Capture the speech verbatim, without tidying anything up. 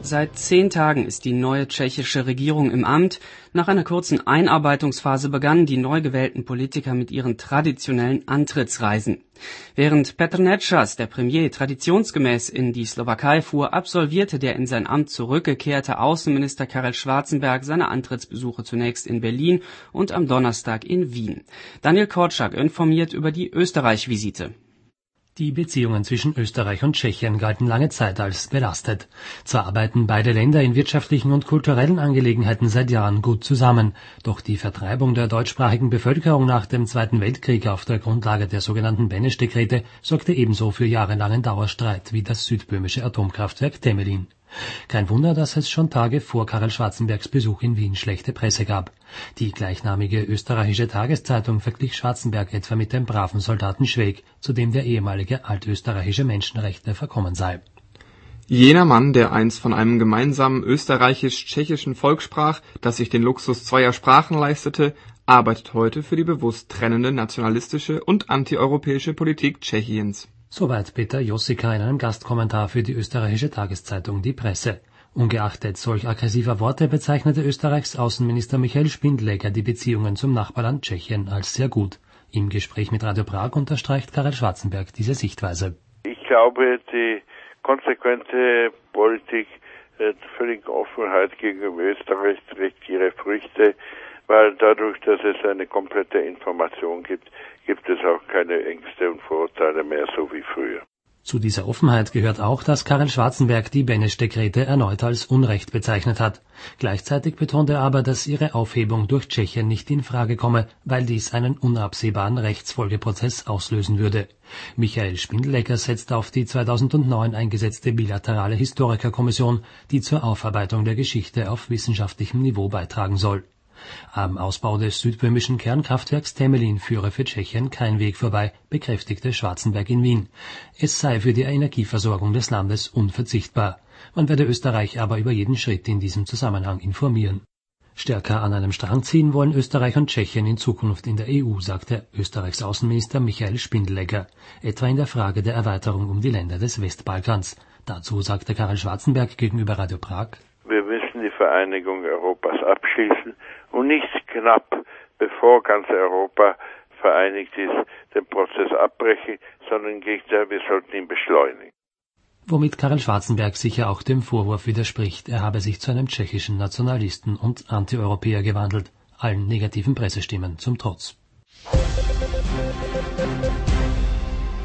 Seit zehn Tagen ist die neue tschechische Regierung im Amt. Nach einer kurzen Einarbeitungsphase begannen die neu gewählten Politiker mit ihren traditionellen Antrittsreisen. Während Petr Nečas, der Premier, traditionsgemäß in die Slowakei fuhr, absolvierte der in sein Amt zurückgekehrte Außenminister Karel Schwarzenberg seine Antrittsbesuche zunächst in Berlin und am Donnerstag in Wien. Daniel Korczak informiert über die Österreich-Visite. Die Beziehungen zwischen Österreich und Tschechien galten lange Zeit als belastet. Zwar arbeiten beide Länder in wirtschaftlichen und kulturellen Angelegenheiten seit Jahren gut zusammen, doch die Vertreibung der deutschsprachigen Bevölkerung nach dem Zweiten Weltkrieg auf der Grundlage der sogenannten Beneš-Dekrete sorgte ebenso für jahrelangen Dauerstreit wie das südböhmische Atomkraftwerk Temelin. Kein Wunder, dass es schon Tage vor Karel Schwarzenbergs Besuch in Wien schlechte Presse gab. Die gleichnamige österreichische Tageszeitung verglich Schwarzenberg etwa mit dem braven Soldaten Schweg, zu dem der ehemalige altösterreichische Menschenrechtler verkommen sei. Jener Mann, der einst von einem gemeinsamen österreichisch-tschechischen Volk sprach, das sich den Luxus zweier Sprachen leistete, arbeitet heute für die bewusst trennende nationalistische und antieuropäische Politik Tschechiens. Soweit Peter Jossika in einem Gastkommentar für die österreichische Tageszeitung Die Presse. Ungeachtet solch aggressiver Worte bezeichnete Österreichs Außenminister Michael Spindelegger die Beziehungen zum Nachbarland Tschechien als sehr gut. Im Gespräch mit Radio Prag unterstreicht Karel Schwarzenberg diese Sichtweise. Ich glaube, die konsequente Politik, die völlige Offenheit gegenüber Österreich trägt ihre Früchte, weil dadurch, dass es eine komplette Information gibt, gibt es auch keine Ängste und Vorurteile mehr, so wie früher. Zu dieser Offenheit gehört auch, dass Karel Schwarzenberg die Beneš-Dekrete erneut als Unrecht bezeichnet hat. Gleichzeitig betont er aber, dass ihre Aufhebung durch Tschechien nicht in Frage komme, weil dies einen unabsehbaren Rechtsfolgeprozess auslösen würde. Michael Spindelegger setzt auf die zweitausendneun eingesetzte bilaterale Historikerkommission, die zur Aufarbeitung der Geschichte auf wissenschaftlichem Niveau beitragen soll. Am Ausbau des südböhmischen Kernkraftwerks Temelin führe für Tschechien kein Weg vorbei, bekräftigte Schwarzenberg in Wien. Es sei für die Energieversorgung des Landes unverzichtbar. Man werde Österreich aber über jeden Schritt in diesem Zusammenhang informieren. Stärker an einem Strang ziehen wollen Österreich und Tschechien in Zukunft in der E U, sagte Österreichs Außenminister Michael Spindelegger, etwa in der Frage der Erweiterung um die Länder des Westbalkans. Dazu sagte Karel Schwarzenberg gegenüber Radio Prag: Wir müssen die Vereinigung Europas abschließen und nicht knapp, bevor ganz Europa vereinigt ist, den Prozess abbrechen, sondern im Gegenteil, wir sollten ihn beschleunigen. Womit Karel Schwarzenberg sicher auch dem Vorwurf widerspricht, er habe sich zu einem tschechischen Nationalisten und Antieuropäer gewandelt, allen negativen Pressestimmen zum Trotz.